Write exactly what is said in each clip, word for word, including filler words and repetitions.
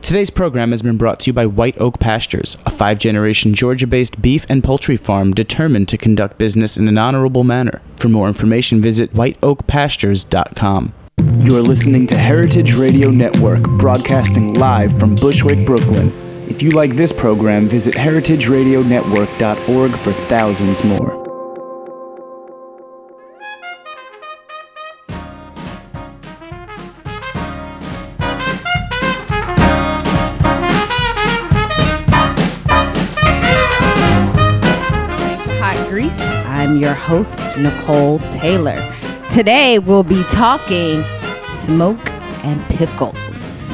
Today's program has been brought to you by White Oak Pastures, a five-generation Georgia-based beef and poultry farm determined to conduct business in an honorable manner. For more information, visit white oak pastures dot com. You're listening to Heritage Radio Network, broadcasting live from Bushwick, Brooklyn. If you like this program, visit heritage radio network dot org for thousands more. I'm your host, Nicole Taylor. Today we'll be talking smoke and pickles.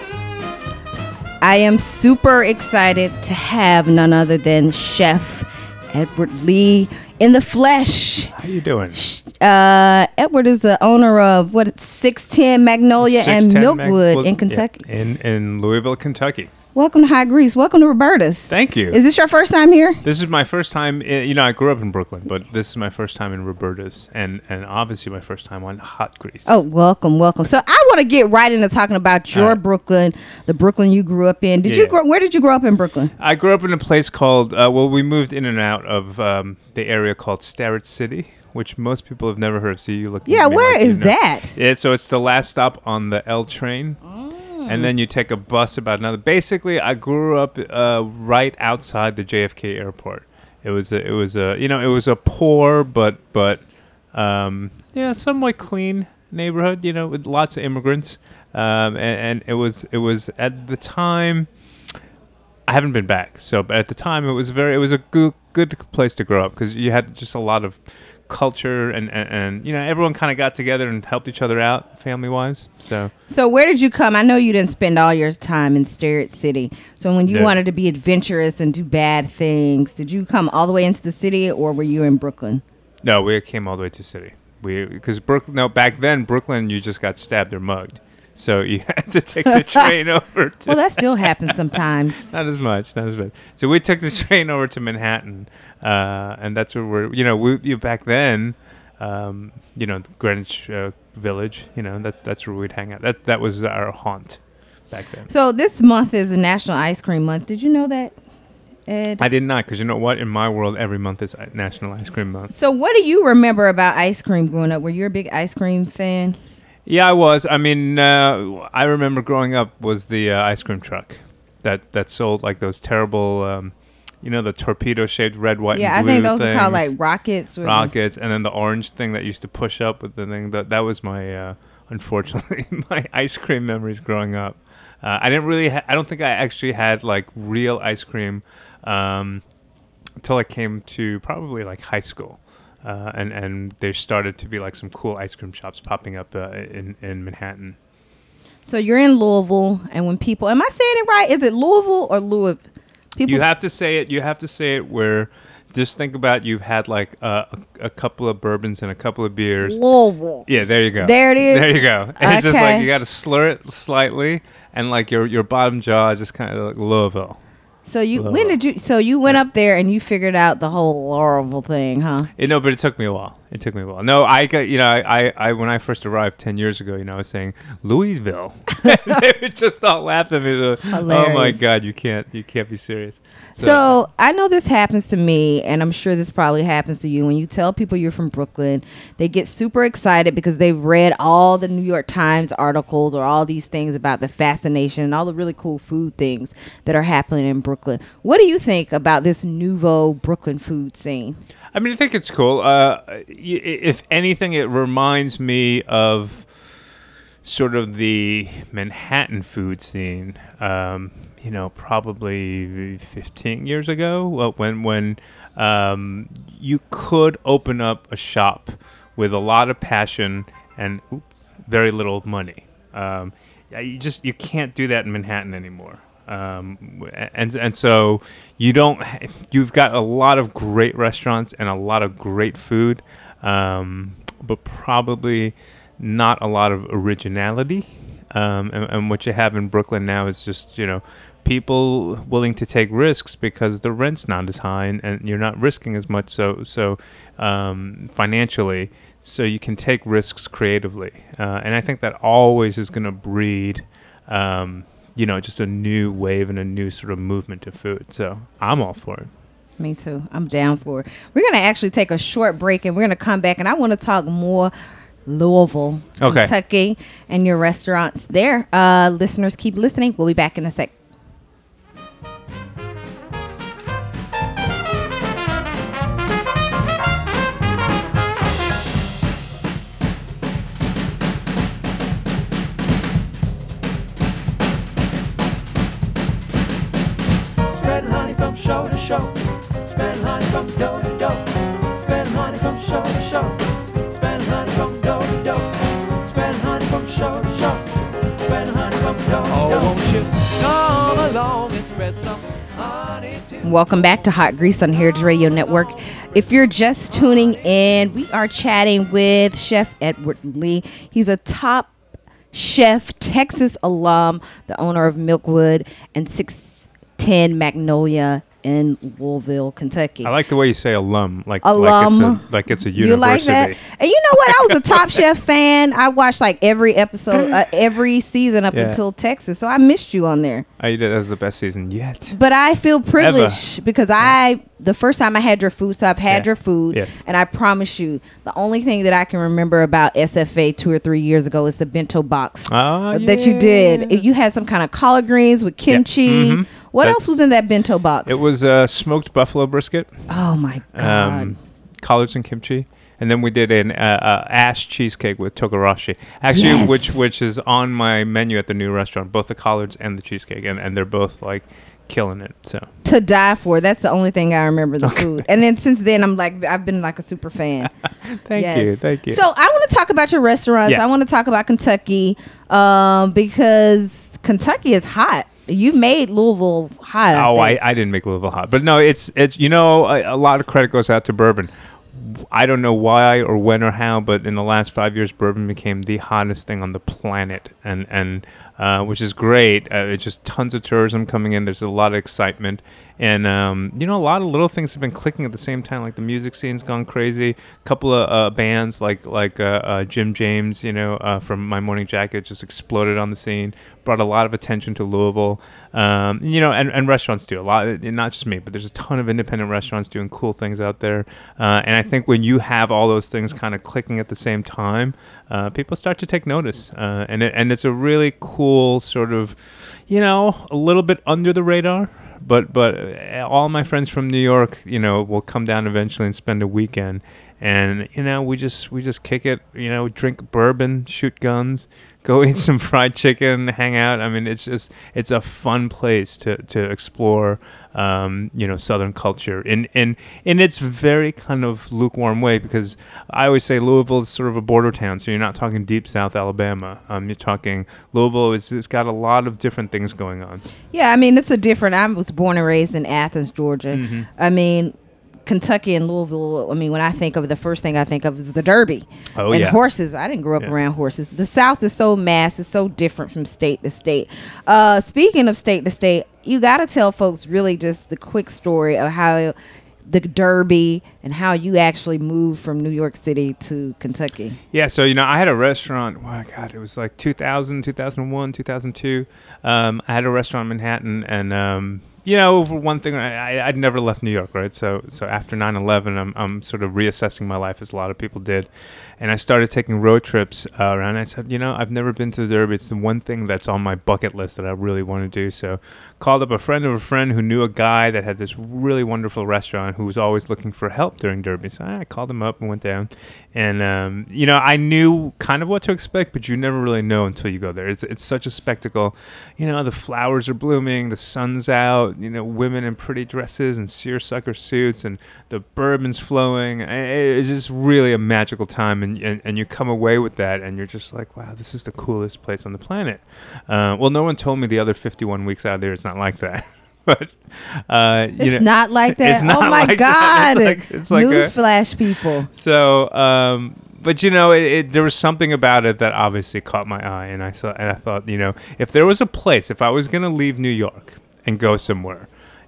I am super excited to have none other than Chef Edward Lee in the flesh. How you doing? Uh, Edward is the owner of what six ten Magnolia and Milkwood Mag- well, in Kentucky. Yeah, in in Louisville, Kentucky. Welcome to High Grease. Welcome to Roberta's. Thank you. Is this your first time here? This is my first time. In, you know, I grew up in Brooklyn, but this is my first time in Roberta's, and and obviously my first time on Hot Grease. Oh, welcome, welcome. So I want to get right into talking about your uh, Brooklyn, the Brooklyn you grew up in. Did yeah. you grow? Where did you grow up in Brooklyn? I grew up in a place called. Uh, well, we moved in and out of um, the area called Starrett City, which most people have never heard of. So you look. Yeah, where like is you know. that? Yeah, so it's the last stop on the L train. Oh. And then you take a bus about another. Basically, I grew up uh, right outside the J F K airport. It was a, it was a you know it was a poor but but um, yeah somewhat clean neighborhood. You know, with lots of immigrants. Um, and, and it was it was at the time. I haven't been back, so but at the time it was very it was a good good place to grow up because you had just a lot of culture and, and, and you know everyone kind of got together and helped each other out family wise. So so where did you come? I know you didn't spend all your time in Starrett City. So when you yeah. wanted to be adventurous and do bad things, did you come all the way into the city or were you in Brooklyn? No, we came all the way to the city. We because Brooklyn. No, back then Brooklyn, you just got stabbed or mugged. So you had to take the train over to... Well, that still happens sometimes. Not as much, not as much. So we took the train over to Manhattan, uh, and that's where we're, you know, we you, back then, um, you know, Greenwich uh, Village, you know, that that's where we'd hang out. That that was our haunt back then. So this month is a National Ice Cream Month. Did you know that, Ed? I did not, because you know what? In my world, every month is National Ice Cream Month. So what do you remember about ice cream growing up? Were you a big ice cream fan? Yeah, I was. I mean, uh, I remember growing up was the uh, ice cream truck that, that sold like those terrible, um, you know, the torpedo-shaped red, white, yeah, and blue I think those things. are called like rockets. Or Rockets, and then the orange thing that used to push up with the thing. That that was my, uh, unfortunately, my ice cream memories growing up. Uh, I didn't really. Ha- I don't think I actually had like real ice cream um, until I came to probably like high school. Uh, and, and there started to be like some cool ice cream shops popping up uh, in, in Manhattan. So you're in Louisville, and when people, am I saying it right? Is it Louisville or Louisville? People you have to say it. You have to say it where, just think about you've had like uh, a, a couple of bourbons and a couple of beers. Louisville. Yeah, there you go. There it is. There you go. And Okay. It's just like you got to slur it slightly, and like your your bottom jaw just kind of like Louisville. So you Louisville. when did you? So you went up there and you figured out the whole Louisville thing, huh? You know, but it took me a while. It took me a while. No, I got, you know, I, I, I when I first arrived ten years ago, you know, I was saying Louisville. They would just all laugh at me. Like, oh my God, you can't, you can't be serious. So, so I know this happens to me, and I'm sure this probably happens to you. When you tell people you're from Brooklyn, they get super excited because they've read all the New York Times articles or all these things about the fascination and all the really cool food things that are happening in Brooklyn. What do you think about this nouveau Brooklyn food scene? I mean, I think it's cool. Uh, if anything, it reminds me of sort of the Manhattan food scene. Um, you know, probably fifteen years ago, when when um, you could open up a shop with a lot of passion and oops, very little money. Um, you just you can't do that in Manhattan anymore. Um, and and so you don't. You've got a lot of great restaurants and a lot of great food, um, but probably not a lot of originality. Um, and, and what you have in Brooklyn now is just, you know, people willing to take risks because the rent's not as high and, and you're not risking as much. So so um, financially, so you can take risks creatively. Uh, and I think that always is going to breed. Um, you know, just a new wave and a new sort of movement to food. So I'm all for it. Me too. I'm down for it. We're going to actually take a short break, and we're going to come back, and I want to talk more Louisville, Okay. Kentucky, and your restaurants there. Uh, listeners, keep listening. We'll be back in a sec. Spread honey from show to show. Spread honey from dough to dough. Spread honey from show to show. Spread honey from dough to dough. Spread honey from show to show. Spread honey from dough to dough. Oh, won't you come along and spread some honey too? Welcome back to Hot Grease on Heritage Radio Network. If you're just tuning in, we are chatting with Chef Edward Lee. He's a top chef, Texas alum, the owner of Milkwood and six ten Magnolia in Louisville, Kentucky. I like the way you say alum, like Alum. like it's a, like it's a You university. like that? And you know what? I was a Top Chef fan. I watched like every episode, uh, every season up Yeah. until Texas. So I missed you on there. I did. That was the best season yet. But I feel privileged because I, the first time I had your food, so I've had Yeah. your food. Yes. And I promise you, the only thing that I can remember about S F A two or three years ago is the bento box Oh, that you did. You had some kind of collard greens with kimchi. Mhm. What That's- else was in that bento box? It was uh, smoked buffalo brisket, oh my God. um, collards and kimchi, and then we did an uh, uh, ash cheesecake with togarashi. Actually, Yes. which which is on my menu at the new restaurant, both the collards and the cheesecake, and, and they're both like killing it. So To die for. That's the only thing I remember, the food. And then since then, I'm like, I've been like a super fan. thank Yes. you, thank you. So I want to talk about your restaurants. Yeah. I want to talk about Kentucky um, because Kentucky is hot. You've made Louisville hot. Oh, I, think. I didn't make Louisville hot, but no, it's it's you know a, a lot of credit goes out to bourbon. I don't know why or when or how, but in the last five years, bourbon became the hottest thing on the planet, and and uh, which is great. Uh, it's just tons of tourism coming in. There's a lot of excitement, and um, you know a lot of little things have been clicking at the same time. Like the music scene's gone crazy. A couple of uh, bands like like uh, uh, Jim James, you know, uh, from My Morning Jacket, just exploded on the scene. Brought a lot of attention to Louisville, um, you know, and, and restaurants do a lot. Not just me, but there's a ton of independent restaurants doing cool things out there. Uh, and I think when you have all those things kind of clicking at the same time, uh, people start to take notice. Uh, and it, and it's a really cool sort of, you know, a little bit under the radar. But but uh, all my friends from New York, you know, will come down eventually and spend a weekend. And you know, we just we just kick it. You know, drink bourbon, shoot guns, go eat some fried chicken, hang out. I mean, it's just it's a fun place to to explore. Um, you know, Southern culture in in in its very kind of lukewarm way, because I always say Louisville is sort of a border town. So you're not talking deep South Alabama. Um, you're talking Louisville. It's, it's got a lot of different things going on. Yeah, I mean, it's a different. I was born and raised in Athens, Georgia. Mhm. I mean, Kentucky and Louisville. I mean, when I think of it, the first thing I think of is the Derby. Oh, and yeah. horses. I didn't grow up Yeah. around horses. The South is so mass. It's so different from state to state. Uh, speaking of state to state, you got to tell folks really just the quick story of how the Derby and how you actually moved from New York City to Kentucky. Yeah, so, you know, I had a restaurant. Oh, God, it was like two thousand, two thousand one, two thousand two. Um, I had a restaurant in Manhattan, and, um, you know, for one thing, I, I, I'd never left New York, right? So so after nine eleven, I'm, I'm sort of reassessing my life, as a lot of people did. And I started taking road trips uh, around. I said, you know, I've never been to the Derby. It's the one thing that's on my bucket list that I really want to do. So called up a friend of a friend who knew a guy that had this really wonderful restaurant who was always looking for help during Derby. So I called him up and went down. And, um, you know, I knew kind of what to expect, but you never really know until you go there. It's, it's such a spectacle. You know, the flowers are blooming, the sun's out, you know, women in pretty dresses and seersucker suits, and the bourbon's flowing. It's just really a magical time. And, and, and you come away with that, and you're just like, wow, this is the coolest place on the planet. Uh, well, no one told me the other fifty-one weeks out there it's not like that. But uh, you It's know, not like that. it's not Oh my like God! that. It's like, it's like a- Newsflash, people. so, um, but you know, it, it, there was something about it that obviously caught my eye, and I saw, and I thought, you know, if there was a place, if I was gonna leave New York and go somewhere,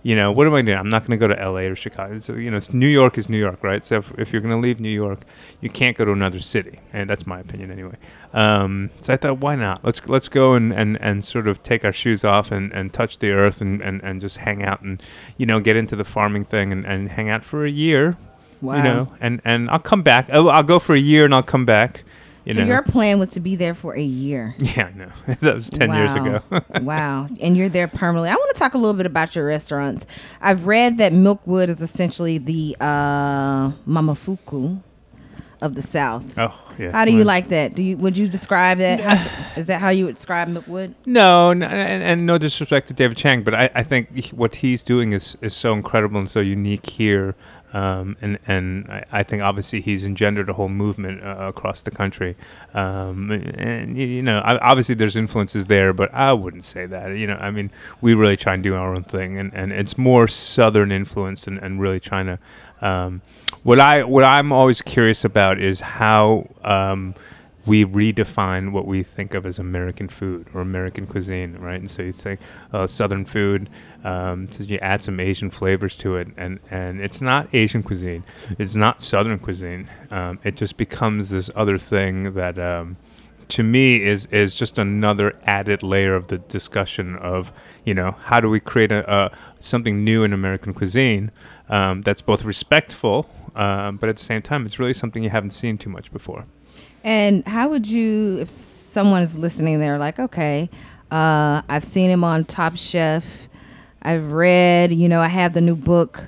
you know, what am I doing? I'm not going to go to L A or Chicago. So, you know, it's New York is New York, right? So if, if you're going to leave New York, you can't go to another city. And that's my opinion anyway. Um, so I thought, why not? Let's let's go and, and, and sort of take our shoes off and, and touch the earth and, and, and just hang out and, you know, get into the farming thing and, and hang out for a year. Wow. You know, and, and I'll come back. I'll, I'll go for a year and I'll come back. You so know. your plan was to be there for a year. Yeah, I know. That was ten wow. years ago. Wow. And you're there permanently. I want to talk a little bit about your restaurants. I've read that Milkwood is essentially the uh, Mamafuku of the South. Oh, yeah. How do you Well, like that? Do you would you describe that? How, is that how you would describe Milkwood? No, n- and, and no disrespect to David Chang, but I, I think he- what he's doing is, is so incredible and so unique here. Um, and and I, I think obviously he's engendered a whole movement uh, across the country. Um, and, you, you know, I, obviously there's influences there, but I wouldn't say that. You know, I mean, we really try and do our own thing. And, and it's more Southern influenced and, and really trying to... Um, what, I, what I'm always curious about is how... Um, we redefine what we think of as American food or American cuisine, right? And so you think uh, Southern food, um, so you add some Asian flavors to it, and, and it's not Asian cuisine. It's not Southern cuisine. Um, it just becomes this other thing that, um, to me, is is just another added layer of the discussion of, you know, how do we create a, a something new in American cuisine um, that's both respectful, um, but at the same time, it's really something you haven't seen too much before. And how would you, if someone is listening, they're like, okay, uh, I've seen him on Top Chef. I've read, you know, I have the new book,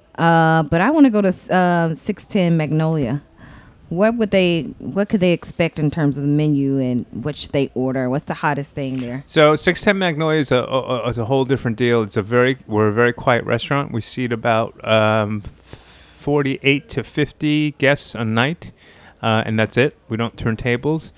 uh, but I want to go to uh, six ten Magnolia. What would they, what could they expect in terms of the menu and what should they order? What's the hottest thing there? So six ten Magnolia is a, a, is a whole different deal. It's a very, we're a very quiet restaurant. We seat about um, forty-eight to fifty guests a night. Uh, and that's it. We don't turn tables.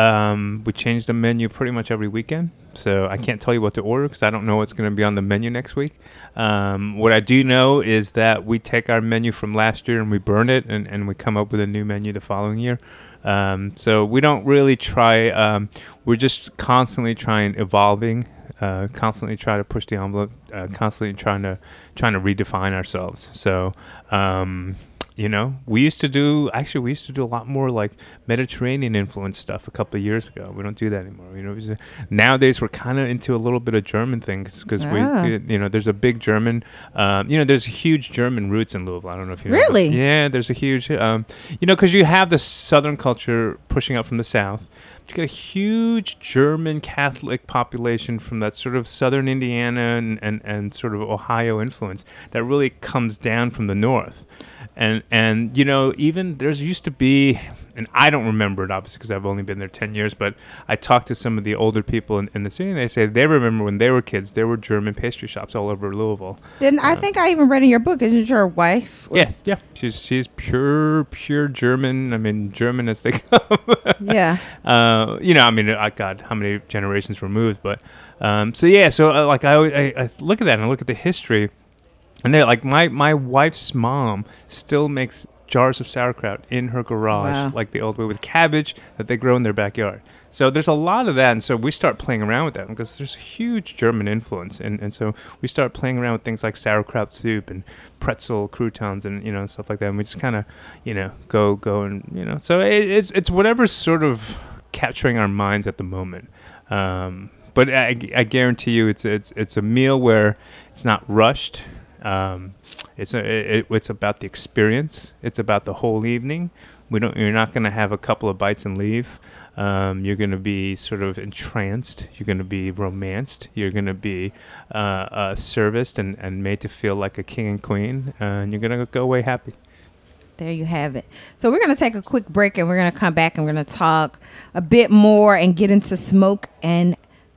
Um, we change the menu pretty much every weekend. So I can't tell you what to order because I don't know what's going to be on the menu next week. Um, what I do know is that we take our menu from last year and we burn it and, and we come up with a new menu the following year. Um, so we don't really try. Um, we're just constantly trying, evolving, uh, constantly trying to push the envelope, uh, constantly trying to trying to redefine ourselves. So. Um, You know, we used to do, actually, we used to do a lot more like Mediterranean influence stuff a couple of years ago. We don't do that anymore. You know, we just, nowadays we're kind of into a little bit of German things because Ah. we, you know, there's a big German, um, you know, there's huge German roots in Louisville. I don't know if you know. Really? But yeah, there's a huge, um, you know, because you have the Southern culture pushing up from the South. You get a huge German Catholic population from that sort of Southern Indiana and, and, and sort of Ohio influence that really comes down from the North. And, and you know, even there's used to be, and I don't remember it obviously because I've only been there ten years, but I talked to some of the older people in, in the city and they say they remember when they were kids, there were German pastry shops all over Louisville. Didn't I Uh, think I even read in your book, isn't your wife? was- Yeah, yeah. She's she's pure, pure German. I mean, German as they come. Yeah. Uh, you know, I mean, I God, how many generations removed? But um, so yeah, so uh, like I, always, I I look at that and I look at the history, and they're like my my wife's mom still makes jars of sauerkraut in her garage, Wow. like the old way, with cabbage that they grow in their backyard. So there's a lot of that, and so we start playing around with that because there's a huge German influence, and, and so we start playing around with things like sauerkraut soup and pretzel croutons and, you know, stuff like that, and we just kind of, you know, go go and, you know, so it, it's it's whatever's sort of capturing our minds at the moment. Um, but I, I guarantee you, it's it's it's a meal where it's not rushed. Um, it's a, it, it's about the experience. It's about the whole evening. We don't. You're not going to have a couple of bites and leave. Um, you're going to be sort of entranced. You're going to be romanced. You're going to be uh, uh, serviced and, and made to feel like a king and queen. Uh, and you're going to go away happy. There you have it. So we're going to take a quick break and we're going to come back and we're going to talk a bit more and get into Smoke and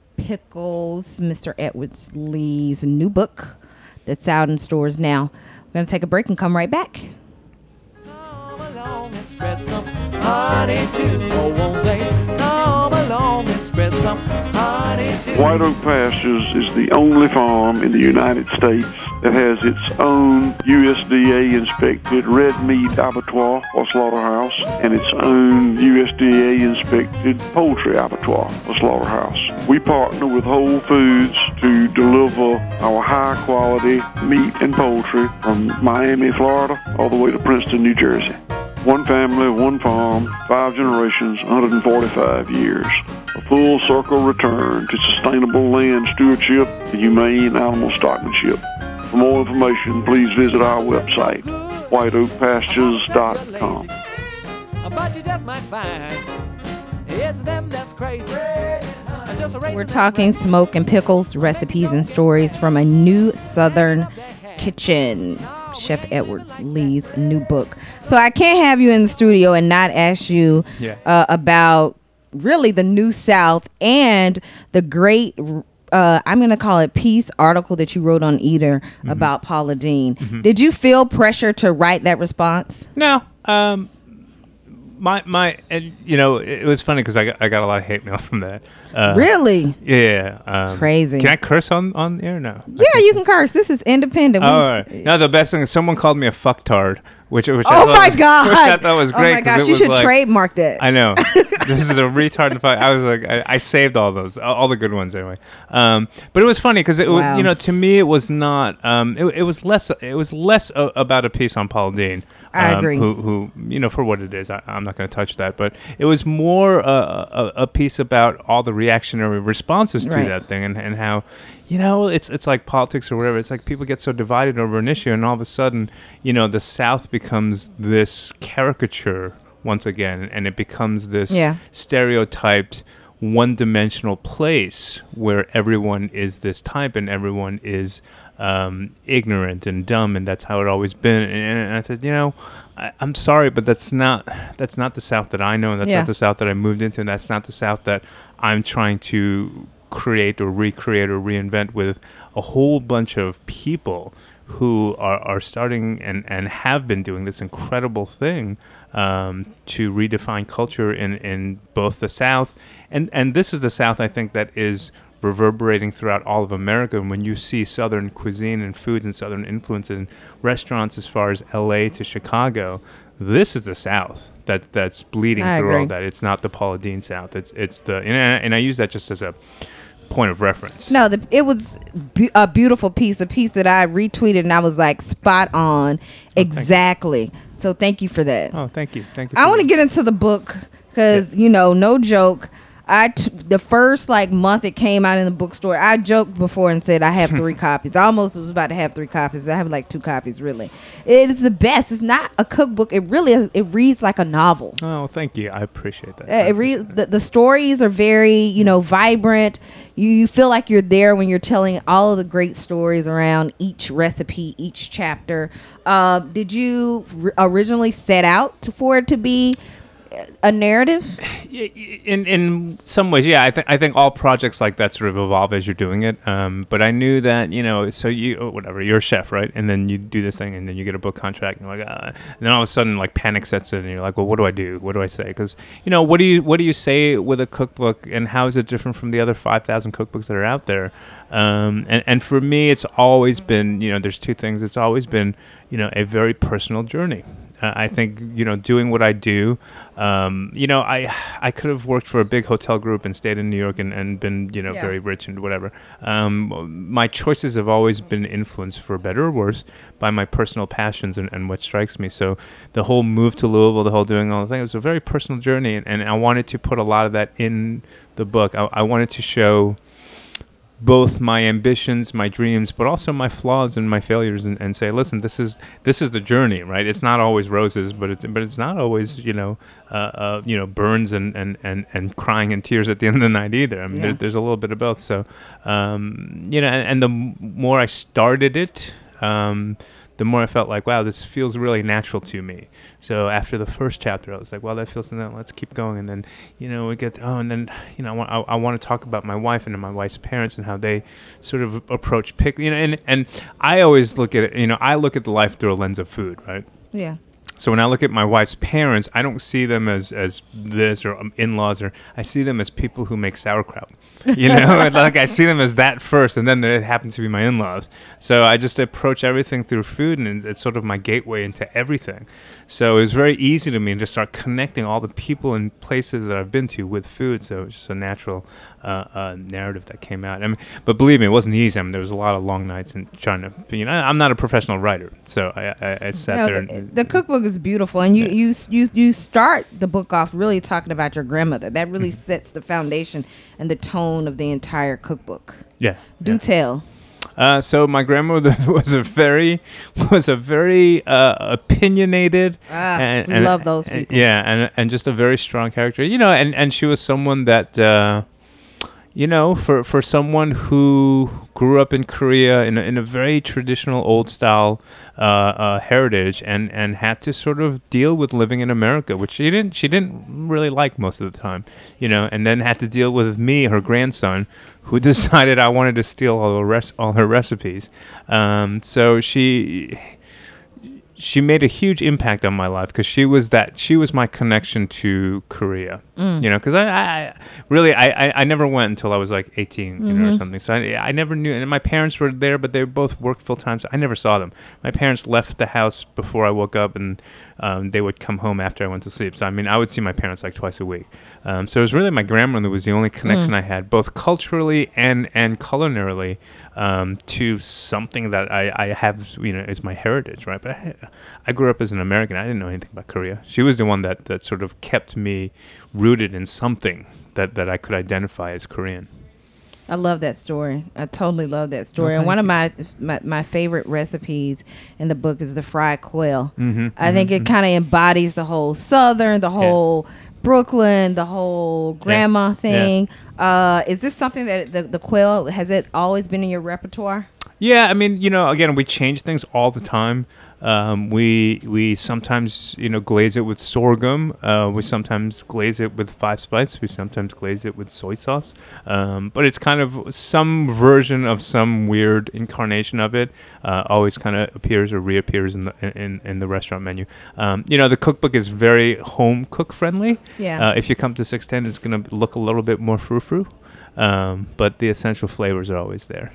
Pickles, Mister Edwards Lee's new book that's out in stores now. We're going to take a break and come right back. Come along and spread some honey too. Oh, won't they come along and spread some honey too? White Oak Pastures is the only farm in the United States that has its own U S D A-inspected red meat abattoir or slaughterhouse and its own U S D A-inspected poultry abattoir or slaughterhouse. We partner with Whole Foods to deliver our high-quality meat and poultry from Miami, Florida, all the way to Princeton, New Jersey. One family, one farm, five generations, one hundred forty-five years. A full circle return to sustainable land stewardship and humane animal stockmanship. For more information, please visit our website, white oak pastures dot com. But you just might find it's them that's crazy. We're talking smoke and pickles, recipes and stories from a new Southern kitchen. Chef Edward Lee's new book. So I can't have you in the studio and not ask you Yeah. uh, about really the New South and the great, uh, I'm going to call it piece article that you wrote on Eater Mm-hmm. about Paula Deen. Mm-hmm. Did you feel pressure to write that response? No. Um, my my, and you know, it, it was funny because I got, I got a lot of hate mail from that. Uh, Really? Yeah. Um, Crazy. Can I curse on on the air? No. Yeah, you can curse. This is independent. We- Oh, all right. No, the best thing is someone called me a fucktard, which which I Oh thought my was, God! which I thought was Oh great. my 'cause gosh! it You was should like, trademark that. I know. This is a retard. and fuck- I was like, I, I saved all those, all all the good ones anyway. Um, but it was funny because it, Wow. was, you know, to me it was not. Um, it, it was less. It was less a, about a piece on Paula Deen. I um, agree. Who, who, you know, for what it is, I, I'm not going to touch that. But it was more a, a, a piece about all the reactionary responses to Right. that thing and, and how, you know, it's it's like politics or whatever. It's like people get so divided over an issue, and all of a sudden, you know, the South becomes this caricature once again, and it becomes this Yeah. stereotyped, one-dimensional place where everyone is this type and everyone is um, ignorant and dumb, and that's how it always been. And, and I said, you know, I, I'm sorry, but that's not that's not the South that I know, and that's Yeah. not the South that I moved into, and that's not the South that I'm trying to create or recreate or reinvent with a whole bunch of people who are, are starting and, and have been doing this incredible thing um, to redefine culture in, in both the South. And, and this is the South, I think, that is reverberating throughout all of America. And when you see Southern cuisine and foods and Southern influences in restaurants as far as L A to Chicago, this is the South that that's bleeding I through agree. all that. It's not the Paula Deen South. It's it's the and I, and I use that just as a point of reference. No, the, it was be- a beautiful piece, a piece that I retweeted, and I was like spot on, exactly. So thank you for that. Oh, thank you, thank you. I for want to that. get into the book because you know, no joke. I t- the first like month it came out in the bookstore, I joked before and said I have three copies. I almost was about to have three copies. I have like two copies. Really, it is the best. It's not a cookbook. It really is, it reads like a novel. Oh, thank you. I appreciate that. Uh, I it appreciate re- that. the, the stories are very, you know, vibrant. You, you feel like you're there when you're telling all of the great stories around each recipe, each chapter. Uh, did you r- originally set out to, for it to be a narrative? Y- y- In in some ways, yeah. I think I think all projects like that sort of evolve as you're doing it. Um, but I knew that, you know, so you oh, whatever, you're a chef, right? And then you do this thing, and then you get a book contract, and you're like, uh, and then all of a sudden, like panic sets in, and you're like, well, what do I do? What do I say? Because you know, what do you what do you say with a cookbook, and how is it different from the other five thousand cookbooks that are out there? Um, and and for me, it's always been, you know, there's two things. It's always been, you know, a very personal journey. Uh, I think, you know, doing what I do, um, you know, I I could have worked for a big hotel group and stayed in New York and, and been, you know, Yeah. very rich and whatever. Um, my choices have always been influenced, for better or worse, by my personal passions and, and what strikes me. So the whole move to Louisville, the whole doing all the thing, it was a very personal journey. And, and I wanted to put a lot of that in the book. I, I wanted to show both my ambitions, my dreams, but also my flaws and my failures, and, and say, listen, this is this is the journey, right? It's not always roses, but it's but it's not always, you know, uh, uh, you know, burns and, and, and, and crying and tears at the end of the night either. I mean, Yeah. there, there's a little bit of both. So, um, you know, and, and the m- more I started it, um, the more I felt like, wow, this feels really natural to me. So after the first chapter, I was like, well, that feels natural. Let's keep going. And then, you know, we get, oh, and then, you know, I want, I, I want to talk about my wife and my wife's parents and how they sort of approach pick, you know, and, and I always look at it, you know, I look at the life through a lens of food, right? Yeah. So when I look at my wife's parents, I don't see them as, as this or um, in-laws, or I see them as people who make sauerkraut. You know, like I see them as that first, and then it happens to be my in-laws. So I just approach everything through food, and it's sort of my gateway into everything. So it was very easy to me to start connecting all the people and places that I've been to with food. So it was just a natural uh, uh, narrative that came out. I mean, but believe me, it wasn't easy. I mean, there was a lot of long nights and trying to, you know, I'm not a professional writer, so I, I, I sat No, there. the, And, the cookbook is beautiful, and you, Yeah. you you you start the book off really talking about your grandmother. That really sets the foundation and the tone of the entire cookbook. yeah. Do yeah. tell. Uh, so my grandmother was a very was a very uh, opinionated Ah, and, we and- love those and- people. yeah, and and just a very strong character, you know, and, and she was someone that uh, you know, for, for someone who grew up in Korea in a, in a very traditional old style uh, uh, heritage and, and had to sort of deal with living in America, which she didn't she didn't really like most of the time, you know, and then had to deal with me, her grandson, who decided I wanted to steal all the rest all her recipes. Um, so she. She made a huge impact on my life because she was that she was my connection to Korea, Mm. you know. Because I, I really I, I, I never went until I was like eighteen, you know, or Mhm. something. So I, I never knew. And my parents were there, but they both worked full time, so I never saw them. My parents left the house before I woke up, and um, they would come home after I went to sleep. So I mean, I would see my parents like twice a week. Um, so it was really my grandmother was the only connection Mm. I had, both culturally and and culinarily, um, to something that I, I have, you know, is my heritage, right? But I, I grew up as an American. I didn't know anything about Korea. She was the one that, that sort of kept me rooted in something that, that I could identify as Korean. I love that story. I totally love that story. Oh, and one thank of my, my my favorite recipes in the book is the fried quail. Mm-hmm, I think it kind of embodies the whole Southern, the whole Brooklyn, the whole grandma thing. Uh, is this something that the, the quail, has it always been in your repertoire? Yeah, I mean, you know, again, we change things all the time. Um, we we sometimes, you know, glaze it with sorghum. Uh, we sometimes glaze it with five spice. We sometimes glaze it with soy sauce. Um, but it's kind of some version of some weird incarnation of it. Uh, always kind of appears or reappears in the in, in the restaurant menu. Um, you know, the cookbook is very home cook friendly. Yeah. Uh, if you come to six ten, it's going to look a little bit more frou-frou. Um, but the essential flavors are always there.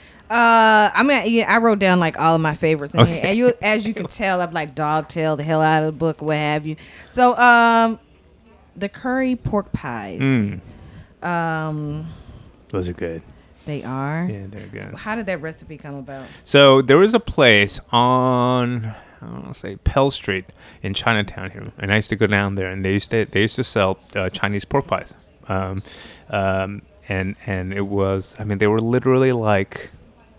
Uh, I mean, yeah, I wrote down like all of my favorites, in Okay. here. And you, as you can tell, I've like dog tail the hell out of the book, what have you. So, um, the curry pork pies. Mm, Um, those are good. they are. Yeah, they're good. How did that recipe come about? So there was a place on, I don't want to say Pell Street in Chinatown here, and I used to go down there, and they used to they used to sell uh, Chinese pork pies, um, um, and and it was, I mean, they were literally like.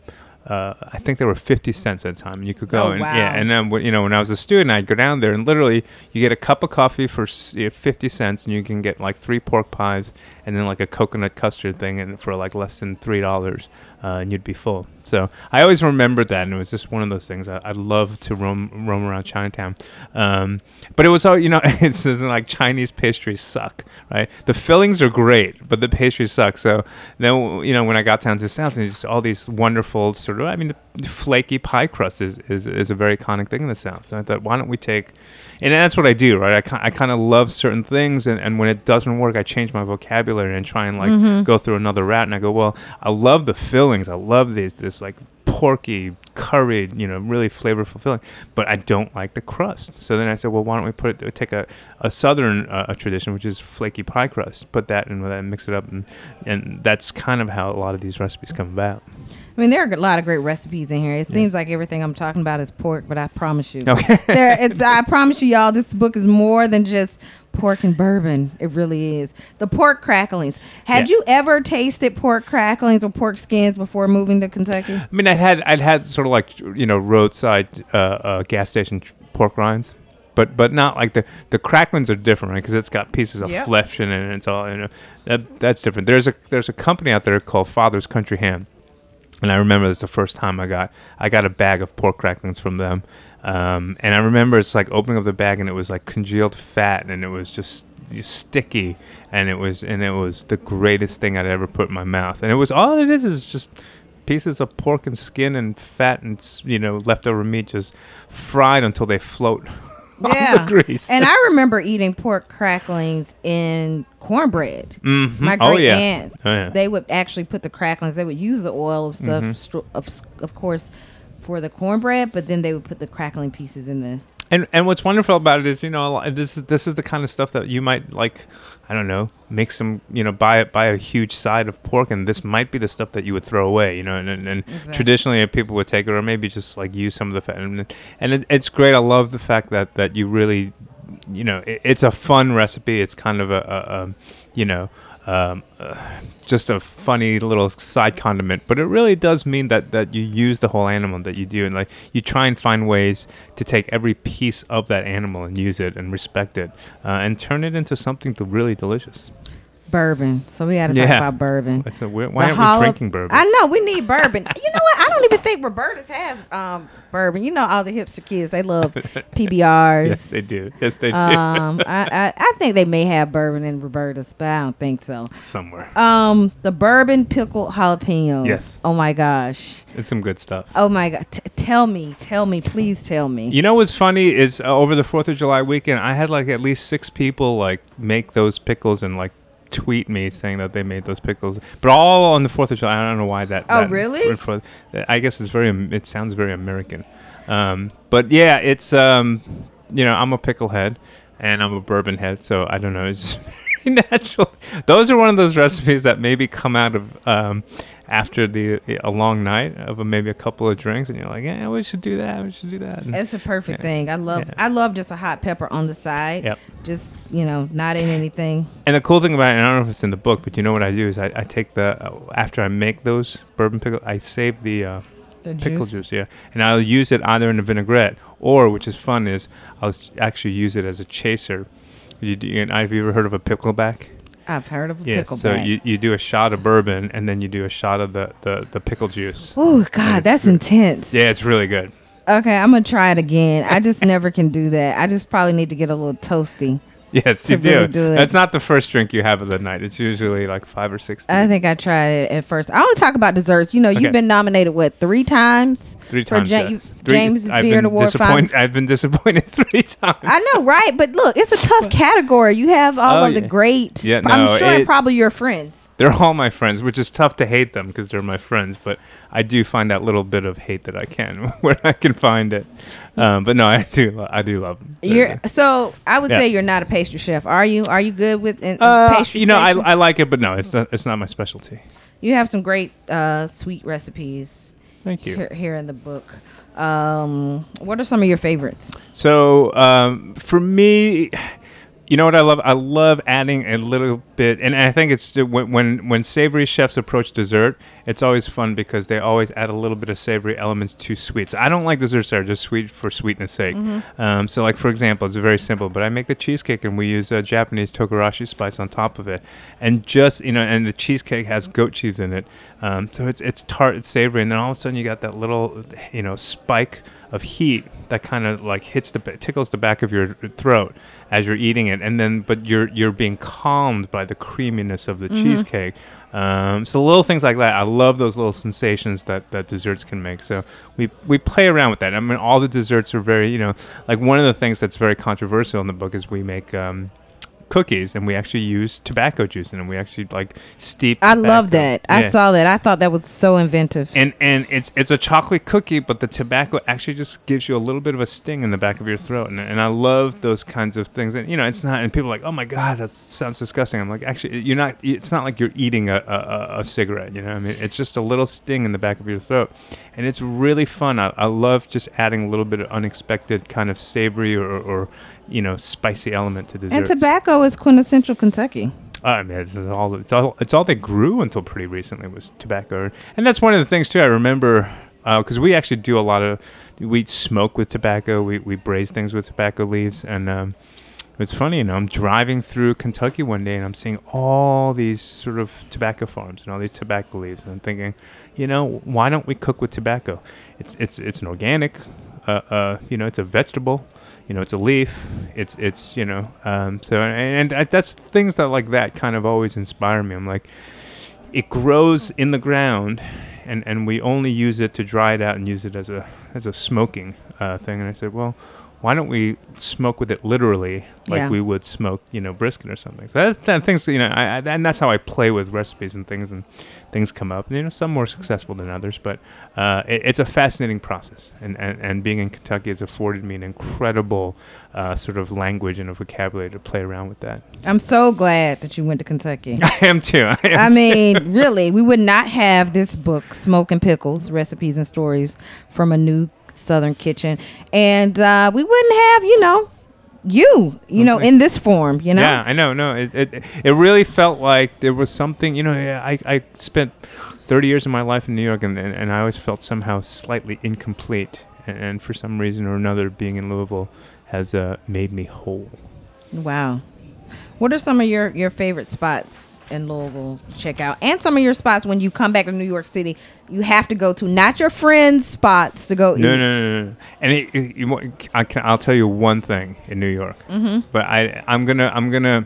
Uh, I think they were fifty cents at the time. You could go Oh, and wow. yeah, and then when- you know when I was a student, I'd go down there and literally you get a cup of coffee for s- you know, fifty cents, and you can get like three pork pies and then like a coconut custard thing, and for like less than three dollars, uh, and you'd be full. So I always remembered that, and it was just one of those things. I, I'd love to roam roam around Chinatown, um, but it was all, you know, it's like Chinese pastries suck, right? The fillings are great, but the pastries suck. So then you know when I got down to the South, and just all these wonderful sort of, I mean, the flaky pie crust is, is, is a very iconic thing in the South. So I thought, why don't we take, and that's what I do, right? I, ki- I kind of love certain things, and, and when it doesn't work, I change my vocabulary and try and like Mhm. go through another route. And I go, well, I love the fillings. I love these, this like porky, curried, you know, really flavorful filling, but I don't like the crust. So then I said, well, why don't we put it, take a, a Southern uh, a tradition, which is flaky pie crust, put that in with that and mix it up. And, and that's kind of how a lot of these recipes come about. I mean, there are a lot of great recipes in here. It seems like everything I'm talking about is pork, but I promise you, Okay. there it's. I promise you, y'all, this book is more than just pork and bourbon. It really is. The pork cracklings. Had Yeah. you ever tasted pork cracklings or pork skins before moving to Kentucky? I mean, I'd had I'd had sort of like, you know, roadside uh, uh, gas station tr- pork rinds, but but not like the the cracklings are different, right? Because it's got pieces of Yep. flesh in it, and it's all, you know, that that's different. There's a there's a company out there called Father's Country Ham, and I remember this the first time I got I got a bag of pork cracklings from them, um, and I remember it's like opening up the bag and it was like congealed fat, and it was just sticky, and it was and it was the greatest thing I'd ever put in my mouth. And it was, all it is is just pieces of pork and skin and fat and s- you know, leftover meat just fried until they float Yeah. the grease. And I remember eating pork cracklings in cornbread. Mhm. My Oh, great yeah. aunts, Oh, yeah. they would actually put the cracklings. They would use the oil of stuff, Mm-hmm. stro- of, of course, for the cornbread, but then they would put the crackling pieces in the. And and what's wonderful about it is, you know, a lot- this is this is the kind of stuff that you might like, I don't know, make some, you know, buy buy a huge side of pork, and this might be the stuff that you would throw away, you know, and and, and Exactly. traditionally people would take it, or maybe just like use some of the fat, and, and it, it's great. I love the fact that that you really, you know, it, it's a fun recipe. It's kind of a, a, a you know. Um, uh, just a funny little side condiment, but it really does mean that that you use the whole animal, that you do, and like you try and find ways to take every piece of that animal and use it and respect it, uh, and turn it into something to really delicious. Bourbon. So we got to talk Yeah. about bourbon. It's a, why why The aren't hollow- we drinking bourbon? I know we need bourbon. You know what? I don't even think Roberta's has um, bourbon. You know, all the hipster kids, they love P B Rs. Yes, they do. Yes, they do. Um, I, I I think they may have bourbon in Roberta's, but I don't think so. Somewhere. Um, the bourbon pickled jalapenos. Yes. Oh my gosh. It's some good stuff. Oh my god. T- tell me, tell me, please tell me. You know what's funny is uh, over the Fourth of July weekend, I had like at least six people like make those pickles and like tweet me saying that they made those pickles, but all on the Fourth of July. I don't know why that. Oh, that- really? for- I guess it's very. It sounds very American. Um, but yeah, it's um, you know, I'm a pickle head and I'm a bourbon head, so I don't know. It's very natural. Those are one of those recipes that maybe come out of um, after the a long night of a, maybe a couple of drinks, and you're like, yeah, we should do that. We should do that. And It's a perfect Yeah. thing. I love Yeah. I love just a hot pepper on the side. Yep. Just, you know, not in anything. And the cool thing about it, and I don't know if it's in the book, but you know what I do is I, I take the, uh, after I make those bourbon pickles, I save the uh, The pickle juice, yeah. And I'll use it either in a vinaigrette, or, which is fun, is I'll s- actually use it as a chaser. You do, and have you ever heard of a pickleback? I've heard of a Yeah, pickleback. so you, you do a shot of bourbon, and then you do a shot of the, the, the pickle juice. Oh it's God, that's re- intense. Yeah, it's really good. Okay, I'm gonna try it again. I just never can do that. I just probably need to get a little toasty. Yes, To you do. really do it. That's not the first drink you have of the night. It's usually like five or six. I think I tried it at first. I want to talk about desserts. You know, Okay. you've been nominated what three times Three for times. Ja- yes. you- Three- James I've Beard been Award. disappointed. Five. I've been disappointed three times. I know, right? But look, it's a tough category. You have all Oh, of the yeah. great. Yeah, no, I'm sure it's- probably your friends. They're all my friends, which is tough to hate them because they're my friends. But I do find that little bit of hate that I can where I can find it. Um, but no, I do. Lo- I do love them. You're so. I would Yeah. say you're not a pastry chef. Are you? Are you good with in, in Uh, pastry? you know, I, station? I like it, but no, it's not. It's not my specialty. You have some great uh, sweet recipes Thank you. here, here in the book. Um, what are some of your favorites? So um, for me, you know what I love? I love adding a little bit, and I think it's when when when savory chefs approach dessert, it's always fun because they always add a little bit of savory elements to sweets. I don't like desserts that are just sweet for sweetness sake. Um, so, like for example, it's very simple, but I make the cheesecake and we use uh, Japanese togarashi spice on top of it, and just you know, and the cheesecake has goat cheese in it, um, so it's it's tart, it's savory, and then all of a sudden you got that little you know spike of heat that kind of like hits the tickles the back of your throat as you're eating it, and then but you're you're being calmed by the creaminess of the cheesecake. Um, so little things like that, I love those little sensations that, that desserts can make. So we we play around with that. I mean, all the desserts are very you know like one of the things that's very controversial in the book is we make um, cookies and we actually use tobacco juice in them. We actually like steep. I love tobacco. that. I Yeah. saw that. I thought that was so inventive. And and it's it's a chocolate cookie, but the tobacco actually just gives you a little bit of a sting in the back of your throat, and and I love those kinds of things. And you know, it's not. And people are like, oh my god, that sounds disgusting. I'm like, actually, you're not. It's not like you're eating a, a, a cigarette. You know, I mean, it's just a little sting in the back of your throat, and it's really fun. I, I love just adding a little bit of unexpected kind of savory or or you know spicy element to desserts. And tobacco is quintessential Kentucky. Uh, I mean, this is all. It's all. It's all they grew until pretty recently was tobacco, and that's one of the things too. I remember because uh, we actually do a lot of. We smoke with tobacco. We we braise things with tobacco leaves, and um, it's funny. You know, I'm driving through Kentucky one day, and I'm seeing all these sort of tobacco farms and all these tobacco leaves, and I'm thinking, you know, why don't we cook with tobacco? It's it's it's an organic. Uh, uh, you know, it's a vegetable. You know, it's a leaf. It's it's you know, um, so and, and that's things that like that kind of always inspire me. I'm like, it grows in the ground, and, and we only use it to dry it out and use it as a as a smoking uh, thing. And I said, well, why don't we smoke with it literally, like Yeah. we would smoke, you know, brisket or something. So that's that things, you know, I, I, and that's how I play with recipes and things, and things come up. You know, some more successful than others, but uh, it, it's a fascinating process. And, and, and being in Kentucky has afforded me an incredible uh, sort of language and a vocabulary to play around with that. I'm so glad that you went to Kentucky. I am too. I, am I too. mean, really, we would not have this book, Smoke and Pickles, Recipes and Stories from a New Southern Kitchen. And uh, we wouldn't have, you know, you, you know, Okay. in this form, you know? Yeah, I know. No, it, it it really felt like there was something. You know, I I spent thirty years of my life in New York, and and, and I always felt somehow slightly incomplete. And, and for some reason or another, being in Louisville has uh, made me whole. Wow. What are some of your, your favorite spots in Louisville to check out? And some of your spots when you come back to New York City, you have to go to, not your friends' spots to go No, eat. no, no, no. And it, it, you, wa- I can, I'll tell you one thing in New York. Mm-hmm. But I, I'm gonna, I'm gonna.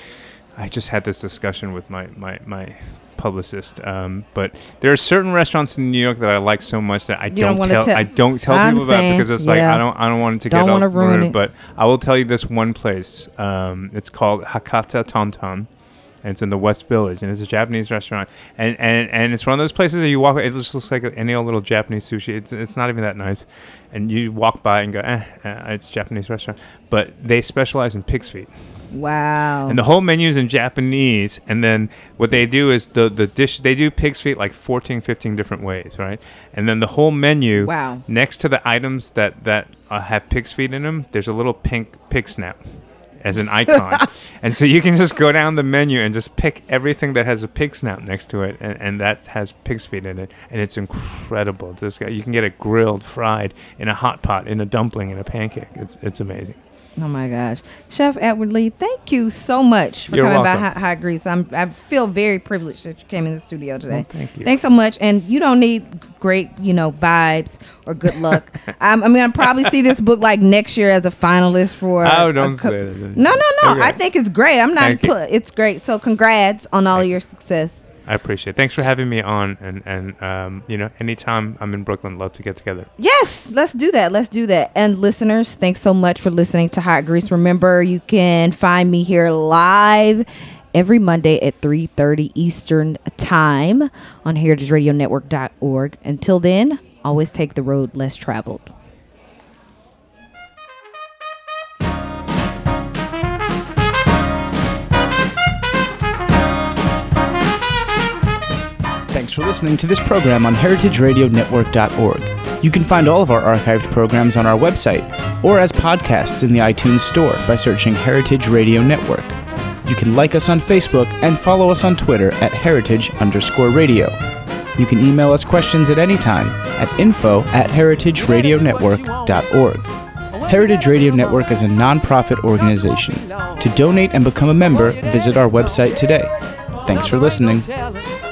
I just had this discussion with my my my publicist. Um, but there are certain restaurants in New York that I like so much that I You don't, don't wanna tell. tell- I don't tell I people about understand. because it's like Yeah. I don't, I don't want it to Don't get wanna up ruin ruined, it. But I will tell you this one place. Um, it's called Hakata Tonton. And it's in the West Village, and it's a Japanese restaurant, and, and, and it's one of those places that you walk. It just looks like any old little Japanese sushi. It's it's not even that nice, and you walk by and go, eh, eh it's a Japanese restaurant. But they specialize in pig's feet, Wow. and the whole menu is in Japanese. And then what they do is the the dish they do pig's feet like fourteen, fifteen different ways, right? And then the whole menu, Wow. next to the items that that uh, have pig's feet in them, there's a little pink pig snap as an icon. And so you can just go down the menu and just pick everything that has a pig snout next to it, and, and that has pig's feet in it, and it's incredible. This guy, you can get it grilled, fried, in a hot pot, in a dumpling, in a pancake. It's it's amazing. Oh my gosh, Chef Edward Lee, thank you so much for You're coming by welcome. Hot, Hot Grease. I'm I feel very privileged that you came in the studio today. Well, thank you. Thanks so much, and you don't need great, you know, vibes or good luck. I'm, I mean, I'll probably see this book like next year as a finalist for. Oh, a don't co- say that. No, no, no. Okay. I think it's great. I'm not. Thank you. Put, it's great. So, congrats on all Thank of your success. I appreciate it. Thanks for having me on, and and um, you know, anytime I'm in Brooklyn, love to get together. Yes, let's do that. Let's do that. And listeners, thanks so much for listening to Hot Grease. Remember, you can find me here live every Monday at three thirty Eastern Time on heritage radio network dot org. Until then, always take the road less traveled. Thanks for listening to this program on heritage radio network dot org. You can find all of our archived programs on our website or as podcasts in the iTunes Store by searching Heritage Radio Network. You can like us on Facebook and follow us on Twitter at heritage underscore radio. You can email us questions at any time at info at heritage radio network dot org. Heritage Radio Network is a nonprofit organization. To donate and become a member, visit our website today. Thanks for listening.